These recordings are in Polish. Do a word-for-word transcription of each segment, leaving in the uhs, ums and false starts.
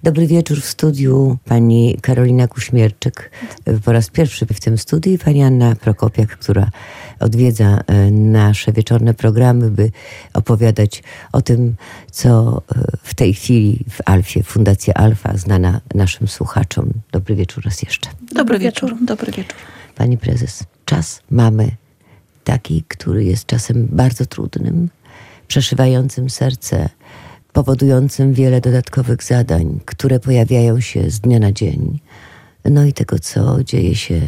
Dobry wieczór w studiu. Pani Karolina Kuśmierczyk po raz pierwszy w tym studiu i pani Anna Prokopiak, która odwiedza nasze wieczorne programy, by opowiadać o tym, co w tej chwili w Alfie, Fundacja Alfa, znana naszym słuchaczom. Dobry wieczór raz jeszcze. Dobry wieczór. Dobry wieczór. Pani prezes, czas mamy taki, który jest czasem bardzo trudnym, przeszywającym serce, powodującym wiele dodatkowych zadań, które pojawiają się z dnia na dzień. No i tego, co dzieje się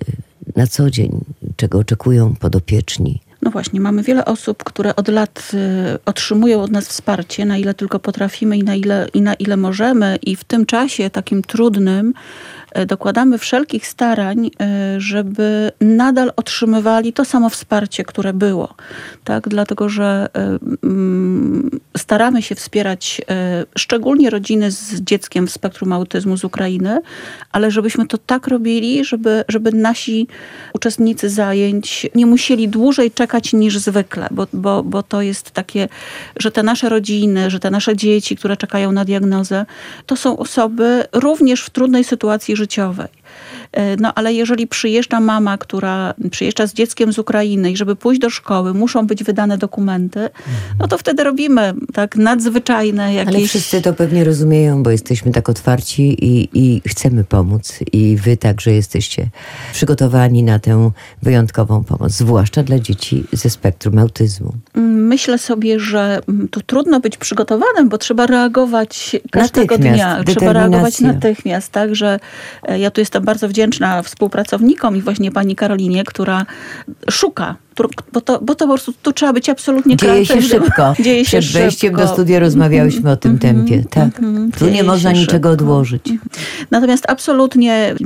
na co dzień, czego oczekują podopieczni. No właśnie, mamy wiele osób, które od lat y, otrzymują od nas wsparcie, na ile tylko potrafimy i na ile, i na ile możemy. I w tym czasie takim trudnym y, dokładamy wszelkich starań, y, żeby nadal otrzymywali to samo wsparcie, które było. Tak? Dlatego, że y, y, staramy się wspierać y, szczególnie rodziny z dzieckiem w spektrum autyzmu z Ukrainy, ale żebyśmy to tak robili, żeby, żeby nasi uczestnicy zajęć nie musieli dłużej czekać niż zwykle, bo, bo, bo to jest takie, że te nasze rodziny, że te nasze dzieci, które czekają na diagnozę, to są osoby również w trudnej sytuacji życiowej. No ale jeżeli przyjeżdża mama, która przyjeżdża z dzieckiem z Ukrainy i żeby pójść do szkoły, muszą być wydane dokumenty, no to wtedy robimy tak nadzwyczajne jakieś... Ale wszyscy to pewnie rozumieją, bo jesteśmy tak otwarci i, i chcemy pomóc. I wy także jesteście przygotowani na tę wyjątkową pomoc, zwłaszcza dla dzieci ze spektrum autyzmu. Myślę sobie, że tu trudno być przygotowanym, bo trzeba reagować każdego dnia. Trzeba reagować natychmiast. Tak, że ja tu jestem bardzo wdzięczna współpracownikom i właśnie pani Karolinie, która szuka, bo to, bo to po prostu tu trzeba być absolutnie kreatywnym. Dzieje się szybko. Dzieje się Przed wejściem szybko. do studia rozmawiałyśmy o tym tempie. Tak. Tu nie można niczego odłożyć. Natomiast absolutnie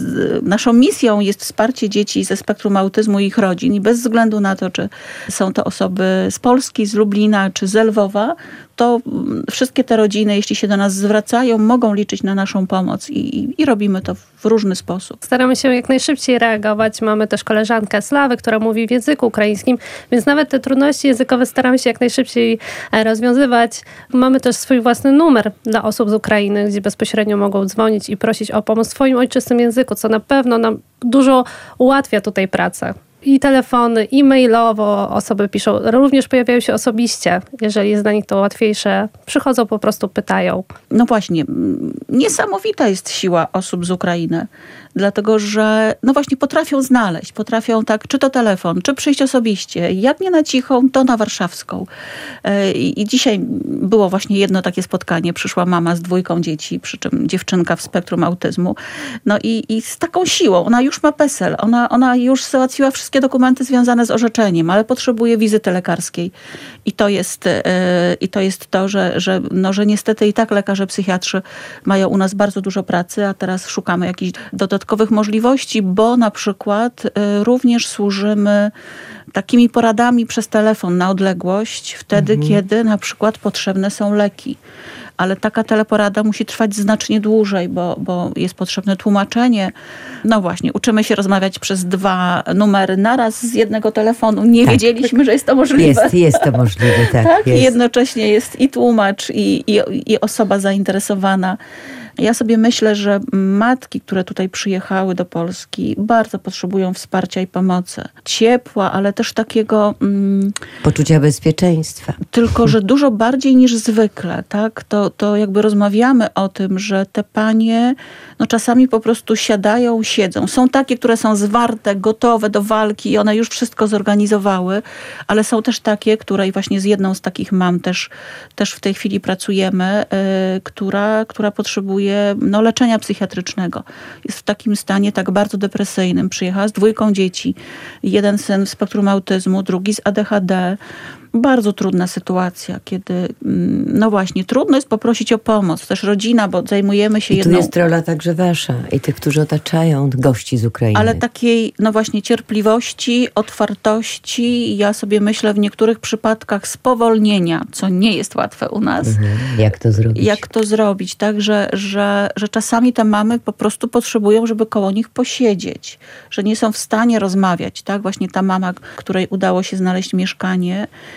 naszą misją jest wsparcie dzieci ze spektrum autyzmu i ich rodzin. I bez względu na to, czy są to osoby z Polski, z Lublina, czy z Lwowa, to wszystkie te rodziny, jeśli się do nas zwracają, mogą liczyć na naszą pomoc i, i, i robimy to w różny sposób. Staramy się jak najszybciej reagować. Mamy też koleżankę Slawę, która mówi w języku ukraińskim, więc nawet te trudności językowe staramy się jak najszybciej rozwiązywać. Mamy też swój własny numer dla osób z Ukrainy, gdzie bezpośrednio mogą dzwonić i prosić o pomoc w swoim ojczystym języku, co na pewno nam dużo ułatwia tutaj pracę. I telefony, i mailowo osoby piszą. Również pojawiają się osobiście. Jeżeli jest dla nich to łatwiejsze, przychodzą, po prostu pytają. No właśnie, niesamowita jest siła osób z Ukrainy. Dlatego, że no właśnie potrafią znaleźć, potrafią tak, czy to telefon, czy przyjść osobiście. Jak nie na Cichą, to na Warszawską. I, i dzisiaj było właśnie jedno takie spotkanie. Przyszła mama z dwójką dzieci, przy czym dziewczynka w spektrum autyzmu. No i, i z taką siłą, ona już ma PESEL, ona, ona już załatwiła wszystkie dokumenty związane z orzeczeniem, ale potrzebuje wizyty lekarskiej. I to jest, yy, i to, jest to, że, że, no, że niestety i tak lekarze psychiatrzy mają u nas bardzo dużo pracy, a teraz szukamy jakichś dodatkowych dodatkowych możliwości, bo na przykład y, również służymy takimi poradami przez telefon na odległość, wtedy mhm. kiedy na przykład potrzebne są leki. Ale taka teleporada musi trwać znacznie dłużej, bo, bo jest potrzebne tłumaczenie. No właśnie, uczymy się rozmawiać przez dwa numery naraz z jednego telefonu. Nie tak. wiedzieliśmy, że jest to możliwe. Jest, jest to możliwe, tak. tak? Jest. I jednocześnie jest i tłumacz, i, i, i osoba zainteresowana. Ja sobie myślę, że matki, które tutaj przyjechały do Polski, bardzo potrzebują wsparcia i pomocy. Ciepła, ale też takiego... Mm, poczucia bezpieczeństwa. Tylko, że dużo bardziej niż zwykle, tak? To, to jakby rozmawiamy o tym, że te panie no czasami po prostu siadają, siedzą. Są takie, które są zwarte, gotowe do walki i one już wszystko zorganizowały, ale są też takie, które i właśnie z jedną z takich mam też, też w tej chwili pracujemy, yy, która, która potrzebuje no, leczenia psychiatrycznego. Jest w takim stanie tak bardzo depresyjnym. Przyjechała z dwójką dzieci. Jeden syn w spektrum autyzmu, drugi z A D H D. Bardzo trudna sytuacja, kiedy no właśnie, trudno jest poprosić o pomoc. Też rodzina, bo zajmujemy się I jedną... tu jest rola także wasza i tych, którzy otaczają gości z Ukrainy. Ale takiej, no właśnie, cierpliwości, otwartości, ja sobie myślę w niektórych przypadkach spowolnienia, co nie jest łatwe u nas. Mhm. Jak to zrobić? Jak to zrobić, tak, że, że, że czasami te mamy po prostu potrzebują, żeby koło nich posiedzieć, że nie są w stanie rozmawiać, tak, właśnie ta mama, której udało się znaleźć mieszkanie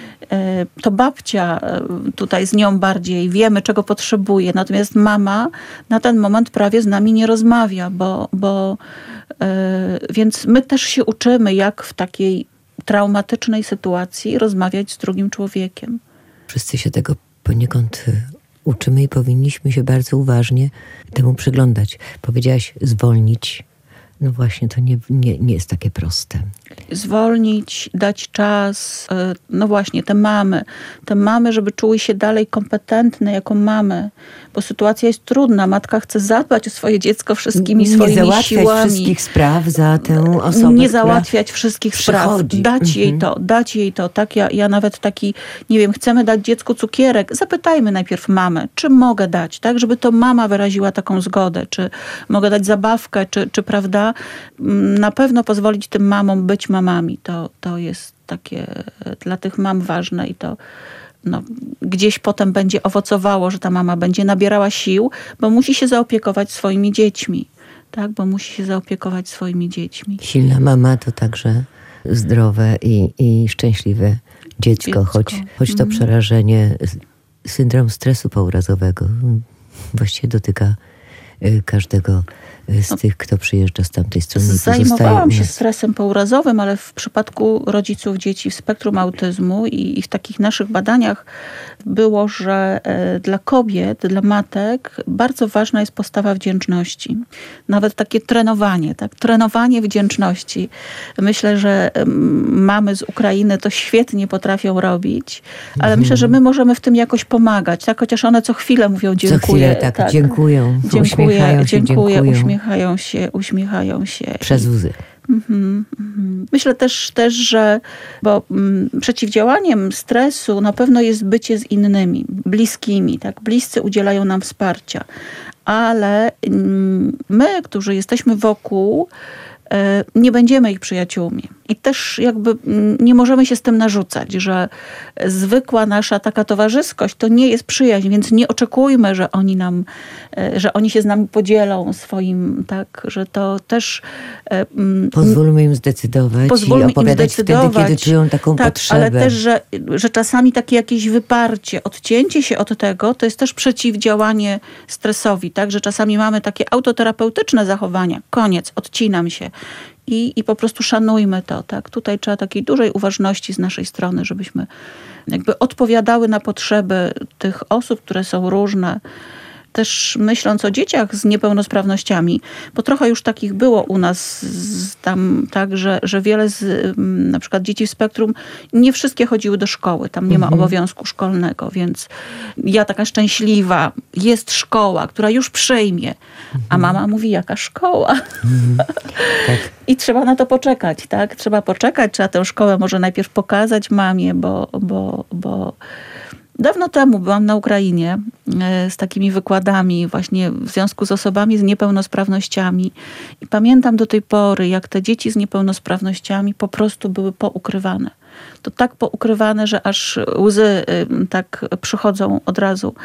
to babcia tutaj z nią bardziej wiemy, czego potrzebuje. Natomiast mama na ten moment prawie z nami nie rozmawia, bo, bo więc my też się uczymy, jak w takiej traumatycznej sytuacji rozmawiać z drugim człowiekiem. Wszyscy się tego poniekąd uczymy i powinniśmy się bardzo uważnie temu przyglądać. Powiedziałaś zwolnić. No właśnie, to nie, nie, nie jest takie proste. Zwolnić, dać czas. No właśnie, te mamy. Te mamy, żeby czuły się dalej kompetentne jako mamy. Bo sytuacja jest trudna. Matka chce zadbać o swoje dziecko wszystkimi nie swoimi załatwiać siłami. wszystkich spraw za tę osobę, Nie załatwiać wszystkich spraw. Dać mhm. jej to, dać jej to. Tak, ja, ja nawet taki, nie wiem, chcemy dać dziecku cukierek. Zapytajmy najpierw mamę, czy mogę dać, tak? Żeby to mama wyraziła taką zgodę. Czy mogę dać zabawkę, czy, czy prawda? Na pewno pozwolić tym mamom być mamami. To, to jest takie dla tych mam ważne i to no, gdzieś potem będzie owocowało, że ta mama będzie nabierała sił, bo musi się zaopiekować swoimi dziećmi. Tak, bo musi się zaopiekować swoimi dziećmi. Silna mama to także zdrowe i, i szczęśliwe dziecko, dziecko. choć, choć to mm. przerażenie, syndrom stresu pourazowego właściwie dotyka każdego z no, tych, kto przyjeżdża z tamtej strony. Zajmowałam się stresem pourazowym, ale w przypadku rodziców dzieci w spektrum autyzmu i, i w takich naszych badaniach było, że e, dla kobiet, dla matek bardzo ważna jest postawa wdzięczności. Nawet takie trenowanie, tak? Trenowanie wdzięczności. Myślę, że m, mamy z Ukrainy to świetnie potrafią robić, ale mhm. myślę, że my możemy w tym jakoś pomagać, tak? Chociaż one co chwilę mówią dziękuję. Co chwilę tak, tak. dziękują. Dziękuję, uśmiechają się, dziękuję, dziękują. uśmiechają się, uśmiechają się. Przez łzy. Mhm, mhm. Myślę też, też, że bo m, przeciwdziałaniem stresu na pewno jest bycie z innymi, bliskimi. Tak? Bliscy udzielają nam wsparcia, ale m, my, którzy jesteśmy wokół, e, nie będziemy ich przyjaciółmi. I też jakby nie możemy się z tym narzucać, że zwykła nasza taka towarzyskość to nie jest przyjaźń, więc nie oczekujmy, że oni nam, że oni się z nami podzielą swoim, tak, że to też... Pozwólmy im zdecydować pozwólmy i opowiadać im zdecydować, wtedy, kiedy czują taką tak, potrzebę. Ale też, że, że czasami takie jakieś wyparcie, odcięcie się od tego, to jest też przeciwdziałanie stresowi, tak, że czasami mamy takie autoterapeutyczne zachowania. Koniec, odcinam się. I, I po prostu szanujmy to, tak? Tutaj trzeba takiej dużej uważności z naszej strony, żebyśmy jakby odpowiadały na potrzeby tych osób, które są różne. Też myśląc o dzieciach z niepełnosprawnościami, bo trochę już takich było u nas z, tam, tak, że, że wiele z na przykład dzieci w spektrum, nie wszystkie chodziły do szkoły, tam nie ma mhm. obowiązku szkolnego, więc ja taka szczęśliwa, jest szkoła, która już przyjmie, mhm. a mama mówi, jaka szkoła? Mhm. Tak. I trzeba na to poczekać, tak? Trzeba poczekać, trzeba tę szkołę może najpierw pokazać mamie, bo, bo, bo dawno temu byłam na Ukrainie z takimi wykładami właśnie w związku z osobami z niepełnosprawnościami i pamiętam do tej pory, jak te dzieci z niepełnosprawnościami po prostu były poukrywane. To tak poukrywane, że aż łzy tak przychodzą od razu,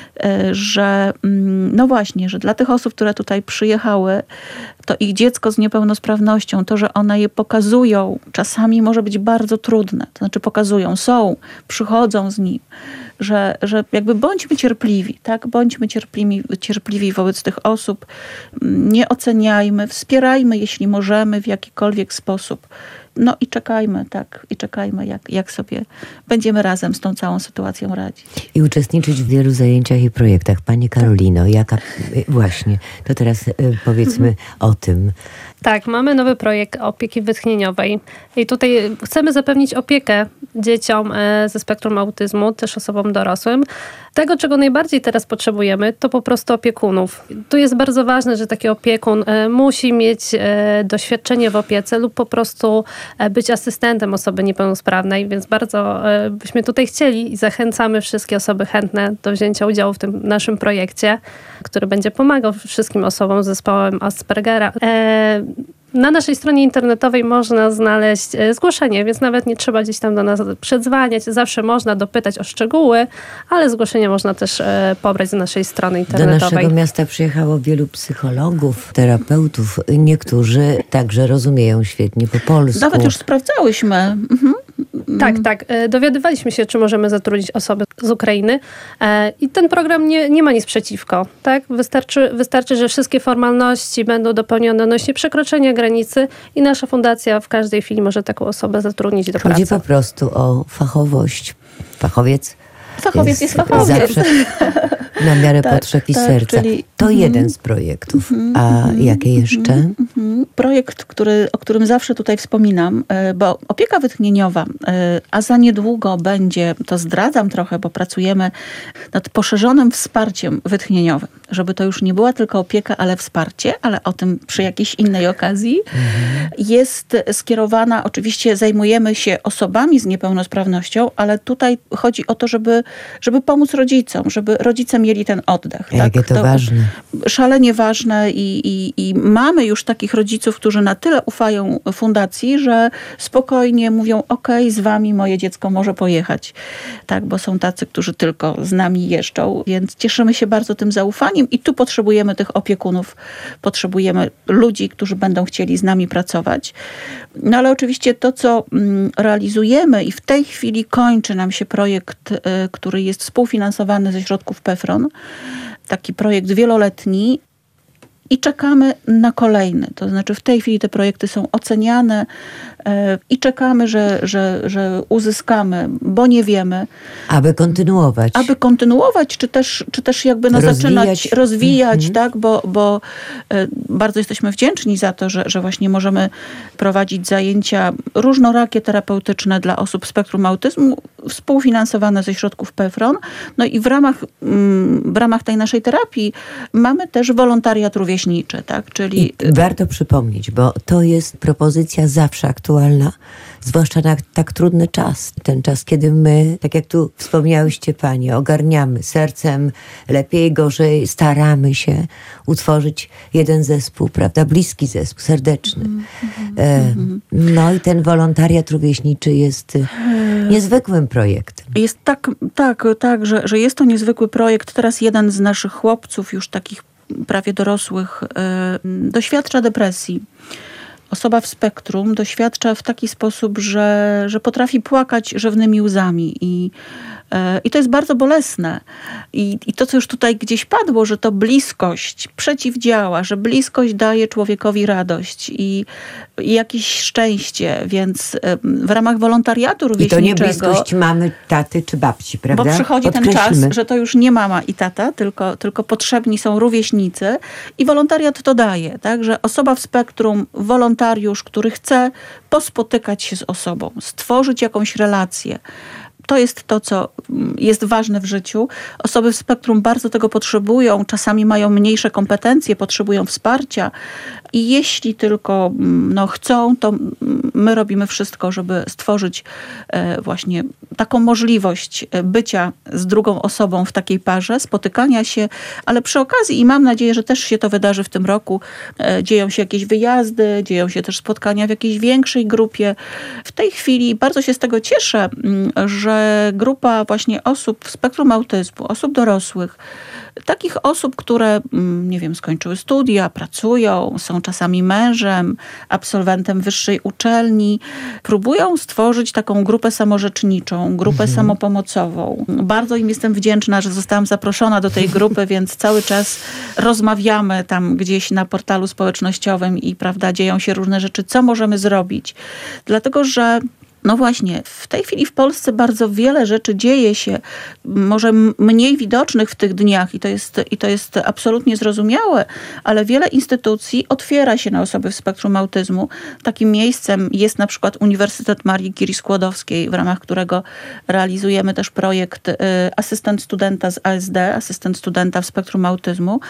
że no właśnie, że dla tych osób, które tutaj przyjechały, to ich dziecko z niepełnosprawnością, to, że one je pokazują, czasami może być bardzo trudne. To znaczy pokazują, są, przychodzą z nim, że, że jakby bądźmy cierpliwi, tak? Bądźmy cierpliwi, cierpliwi wobec tych osób, nie oceniajmy, wspierajmy, jeśli możemy, w jakikolwiek sposób. No i czekajmy, tak, i czekajmy, jak, jak sobie będziemy razem z tą całą sytuacją radzić. I uczestniczyć w wielu zajęciach i projektach. Pani Karolino, jaka właśnie, to teraz powiedzmy mhm. o tym. Tak, mamy nowy projekt opieki wytchnieniowej i tutaj chcemy zapewnić opiekę dzieciom ze spektrum autyzmu, też osobom dorosłym. Tego, czego najbardziej teraz potrzebujemy, to po prostu opiekunów. Tu jest bardzo ważne, że taki opiekun musi mieć doświadczenie w opiece lub po prostu być asystentem osoby niepełnosprawnej, więc bardzo byśmy tutaj chcieli i zachęcamy wszystkie osoby chętne do wzięcia udziału w tym naszym projekcie, który będzie pomagał wszystkim osobom z zespołem Aspergera. Na naszej stronie internetowej można znaleźć zgłoszenie, więc nawet nie trzeba gdzieś tam do nas przedzwaniać. Zawsze można dopytać o szczegóły, ale zgłoszenie można też pobrać z naszej strony internetowej. Do naszego miasta przyjechało wielu psychologów, terapeutów. Niektórzy także rozumieją świetnie po polsku. Nawet już sprawdzałyśmy. Mhm. Tak, tak. Dowiadywaliśmy się, czy możemy zatrudnić osoby z Ukrainy i ten program nie, nie ma nic przeciwko. Tak? Wystarczy, wystarczy, że wszystkie formalności będą dopełnione odnośnie przekroczenia granicy i nasza fundacja w każdej chwili może taką osobę zatrudnić do pracy. Chodzi po prostu o fachowość. Fachowiec Fachowiec jest, jest fachowiec. Zawsze na miarę tak, potrzeb i tak, serca. Czyli, to mm, jeden z projektów. Mm, A mm, jakie jeszcze? Mm, mm, projekt, który, o którym zawsze tutaj wspominam, bo opieka wytchnieniowa, a za niedługo będzie, to zdradzam trochę, bo pracujemy nad poszerzonym wsparciem wytchnieniowym. Żeby to już nie była tylko opieka, ale wsparcie, ale o tym przy jakiejś innej okazji. Mm. Jest skierowana, oczywiście zajmujemy się osobami z niepełnosprawnością, ale tutaj chodzi o to, żeby, żeby pomóc rodzicom, żeby rodzice mieli ten oddech. Jakie tak? to, to ważne. Szalenie ważne i, i, i mamy już takich rodziców, którzy na tyle ufają fundacji, że spokojnie mówią, okej, z wami moje dziecko może pojechać. Tak, bo są tacy, którzy tylko z nami jeżdżą, więc cieszymy się bardzo tym zaufaniem i tu potrzebujemy tych opiekunów, potrzebujemy ludzi, którzy będą chcieli z nami pracować. No ale oczywiście to, co realizujemy i w tej chwili kończy nam się projekt, który jest współfinansowany ze środków PEFRON, taki projekt wieloletni i czekamy na kolejny. To znaczy w tej chwili te projekty są oceniane i czekamy, że, że, że uzyskamy, bo nie wiemy. Aby kontynuować. Aby kontynuować, czy też, czy też jakby no zaczynać, rozwijać, mm-hmm. tak, bo, bo bardzo jesteśmy wdzięczni za to, że, że właśnie możemy prowadzić zajęcia różnorakie terapeutyczne dla osób z spektrum autyzmu, współfinansowane ze środków PEFRON. No i w ramach, w ramach tej naszej terapii mamy też wolontariat rówieśniczy, tak, czyli... I warto przypomnieć, bo to jest propozycja zawsze aktualna. aktualna, zwłaszcza na tak trudny czas. Ten czas, kiedy my, tak jak tu wspomniałyście panie, ogarniamy sercem, lepiej, gorzej, staramy się utworzyć jeden zespół, prawda, bliski zespół, serdeczny. Mm-hmm. E, no i ten wolontariat rówieśniczy jest niezwykłym projektem. Jest tak, tak, tak, że, że jest to niezwykły projekt. Teraz jeden z naszych chłopców, już takich prawie dorosłych, e, doświadcza depresji. Osoba w spektrum doświadcza w taki sposób, że, że potrafi płakać rzewnymi łzami i, e, i to jest bardzo bolesne. I, I to, co już tutaj gdzieś padło, że to bliskość przeciwdziała, że bliskość daje człowiekowi radość i, i jakieś szczęście, więc e, w ramach wolontariatu rówieśniczego... I to nie bliskość mamy, taty czy babci, prawda? Bo przychodzi ten czas, że to już nie mama i tata, tylko, tylko potrzebni są rówieśnicy i wolontariat to daje, tak? Że osoba w spektrum, wolontariat który chce pospotykać się z osobą, stworzyć jakąś relację. To jest to, co jest ważne w życiu. Osoby w spektrum bardzo tego potrzebują, czasami mają mniejsze kompetencje, potrzebują wsparcia i jeśli tylko no, chcą, to my robimy wszystko, żeby stworzyć właśnie taką możliwość bycia z drugą osobą w takiej parze, spotykania się, ale przy okazji, i mam nadzieję, że też się to wydarzy w tym roku, dzieją się jakieś wyjazdy, dzieją się też spotkania w jakiejś większej grupie. W tej chwili bardzo się z tego cieszę, że grupa właśnie osób w spektrum autyzmu, osób dorosłych, takich osób, które, nie wiem, skończyły studia, pracują, są czasami mężem, absolwentem wyższej uczelni, próbują stworzyć taką grupę samorzeczniczą, grupę mhm. samopomocową. Bardzo im jestem wdzięczna, że zostałam zaproszona do tej grupy, więc cały czas rozmawiamy tam gdzieś na portalu społecznościowym i, prawda, dzieją się różne rzeczy, co możemy zrobić. Dlatego, że no właśnie, w tej chwili w Polsce bardzo wiele rzeczy dzieje się, może mniej widocznych w tych dniach i to jest, i to jest absolutnie zrozumiałe, ale wiele instytucji otwiera się na osoby w spektrum autyzmu. Takim miejscem jest na przykład Uniwersytet Marii Curie-Skłodowskiej, w ramach którego realizujemy też projekt y, asystent studenta z A S D, asystent studenta w spektrum autyzmu.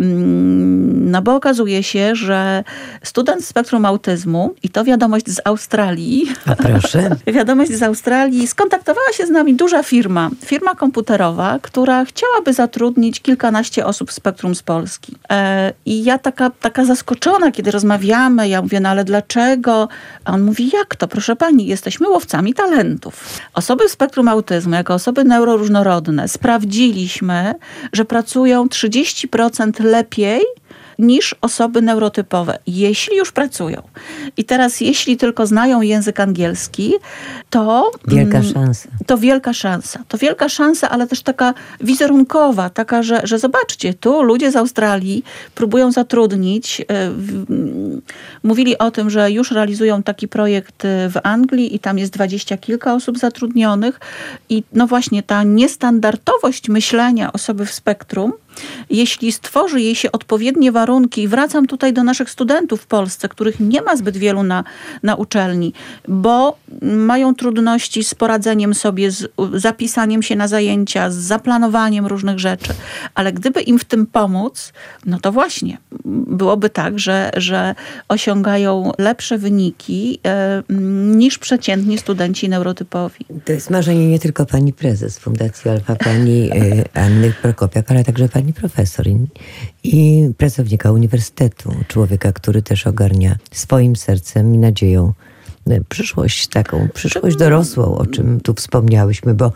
No bo okazuje się, że student w spektrum autyzmu, i to wiadomość z Australii, a proszę. Wiadomość z Australii. Skontaktowała się z nami duża firma, firma komputerowa, która chciałaby zatrudnić kilkanaście osób w spektrum z Polski. E, I ja taka, taka zaskoczona, kiedy rozmawiamy, ja mówię, no ale dlaczego? A on mówi, jak to? Proszę pani, jesteśmy łowcami talentów. Osoby w spektrum autyzmu, jako osoby neuroróżnorodne, sprawdziliśmy, że pracują trzydzieści procent lepiej niż osoby neurotypowe, jeśli już pracują. I teraz, jeśli tylko znają język angielski, to... Wielka szansa. To wielka szansa. To wielka szansa, ale też taka wizerunkowa, taka, że, że zobaczcie, tu ludzie z Australii próbują zatrudnić. Mówili o tym, że już realizują taki projekt w Anglii i tam jest dwadzieścia kilka osób zatrudnionych. I no właśnie ta niestandardowość myślenia osoby w spektrum, jeśli stworzy jej się odpowiednie warunki, i wracam tutaj do naszych studentów w Polsce, których nie ma zbyt wielu na, na uczelni, bo mają trudności z poradzeniem sobie, z zapisaniem się na zajęcia, z zaplanowaniem różnych rzeczy. Ale gdyby im w tym pomóc, no to właśnie byłoby tak, że, że osiągają lepsze wyniki e, niż przeciętni studenci neurotypowi. To jest marzenie nie tylko pani prezes Fundacji Alfa, pani y, Anny Prokopiak, ale także pani profesor i, i pracownika uniwersytetu. Człowieka, który też ogarnia swoim sercem i nadzieją y, przyszłość taką, przyszłość dorosłą, o czym tu wspomniałyśmy, bo y,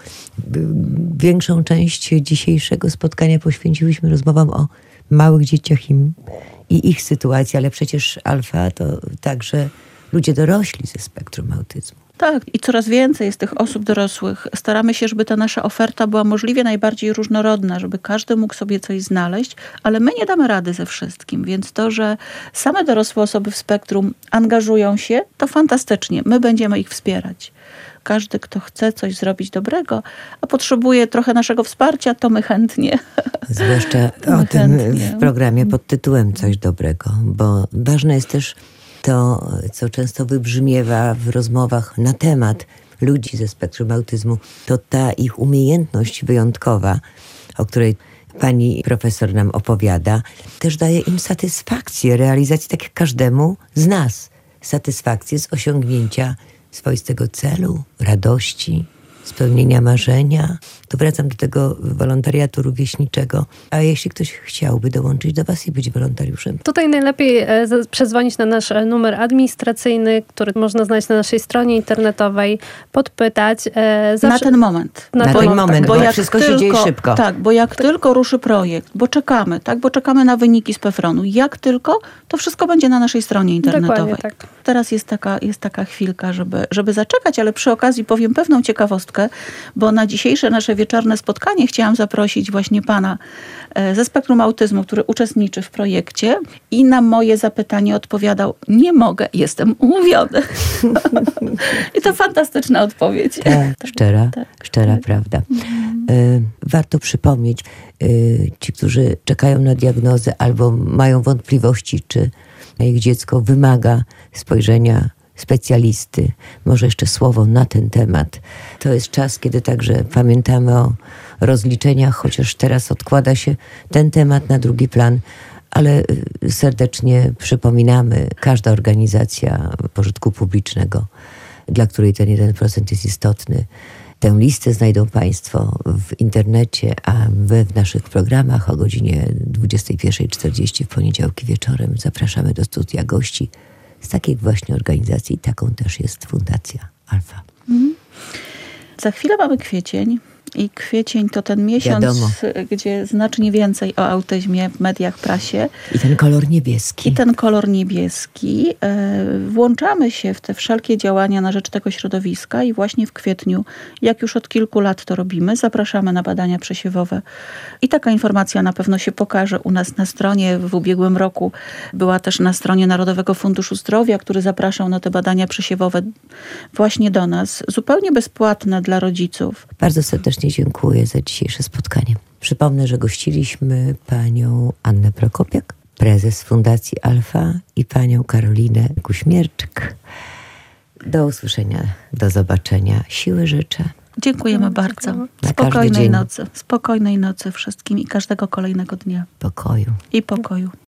większą część dzisiejszego spotkania poświęciłyśmy rozmowom o małych dzieciach i, i ich sytuacji, ale przecież Alfa to także ludzie dorośli ze spektrum autyzmu. Tak, i coraz więcej jest tych osób dorosłych. Staramy się, żeby ta nasza oferta była możliwie najbardziej różnorodna, żeby każdy mógł sobie coś znaleźć, ale my nie damy rady ze wszystkim, więc to, że same dorosłe osoby w spektrum angażują się, to fantastycznie. My będziemy ich wspierać. Każdy, kto chce coś zrobić dobrego, a potrzebuje trochę naszego wsparcia, to my chętnie. Zwłaszcza to o my tym chętnie. w programie pod tytułem Coś dobrego, bo ważne jest też to, co często wybrzmiewa w rozmowach na temat ludzi ze spektrum autyzmu, to ta ich umiejętność wyjątkowa, o której pani profesor nam opowiada, też daje im satysfakcję realizacji, tak jak każdemu z nas. Satysfakcję z osiągnięcia swoistego celu, radości, spełnienia marzenia. Tu wracam do tego wolontariatu rówieśniczego. A jeśli ktoś chciałby dołączyć do was i być wolontariuszem? Tutaj najlepiej e, z- przedzwonić na nasz e, numer administracyjny, który można znaleźć na naszej stronie internetowej, podpytać. E, zawsze... Na ten moment. Na Na bo, ten moment, bo jak wszystko się dzieje szybko. Tak, bo jak tylko ruszy projekt, bo czekamy, tak, bo czekamy na wyniki z PEFRON-u. Jak tylko, to wszystko będzie na naszej stronie internetowej. Dokładnie tak. Teraz jest taka, jest taka chwilka, żeby, żeby zaczekać, ale przy okazji powiem pewną ciekawostkę, bo na dzisiejsze nasze wieczorne spotkanie chciałam zaprosić właśnie pana e, ze spektrum autyzmu, który uczestniczy w projekcie i na moje zapytanie odpowiadał: nie mogę, jestem umówiony. I to fantastyczna odpowiedź. Tak, szczera, tak. szczera prawda. Y, warto przypomnieć, y, ci, którzy czekają na diagnozę albo mają wątpliwości, czy ich dziecko wymaga spojrzenia specjalisty, może jeszcze słowo na ten temat. To jest czas, kiedy także pamiętamy o rozliczeniach, chociaż teraz odkłada się ten temat na drugi plan, ale serdecznie przypominamy, każda organizacja pożytku publicznego, dla której ten jeden procent jest istotny. Tę listę znajdą państwo w internecie, a my w naszych programach o godzinie dwudziestej pierwszej czterdzieści w poniedziałki wieczorem zapraszamy do studia gości z takiej właśnie organizacji. Taką też jest Fundacja Alfa. Mhm. Za chwilę mamy kwiecień. I kwiecień to ten miesiąc, Wiadomo. gdzie znacznie więcej o autyzmie w mediach, prasie. I ten kolor niebieski. I ten kolor niebieski. Włączamy się w te wszelkie działania na rzecz tego środowiska i właśnie w kwietniu, jak już od kilku lat to robimy, zapraszamy na badania przesiewowe. I taka informacja na pewno się pokaże u nas na stronie. W ubiegłym roku była też na stronie Narodowego Funduszu Zdrowia, który zapraszał na te badania przesiewowe właśnie do nas. Zupełnie bezpłatne dla rodziców. Bardzo serdecznie dziękuję za dzisiejsze spotkanie. Przypomnę, że gościliśmy panią Annę Prokopiak, prezes Fundacji Alfa, i panią Karolinę Kuśmierczyk. Do usłyszenia, do zobaczenia. Siły życzę. Dziękujemy bardzo. Spokojnej nocy. Spokojnej nocy wszystkim i każdego kolejnego dnia. Pokoju. I pokoju.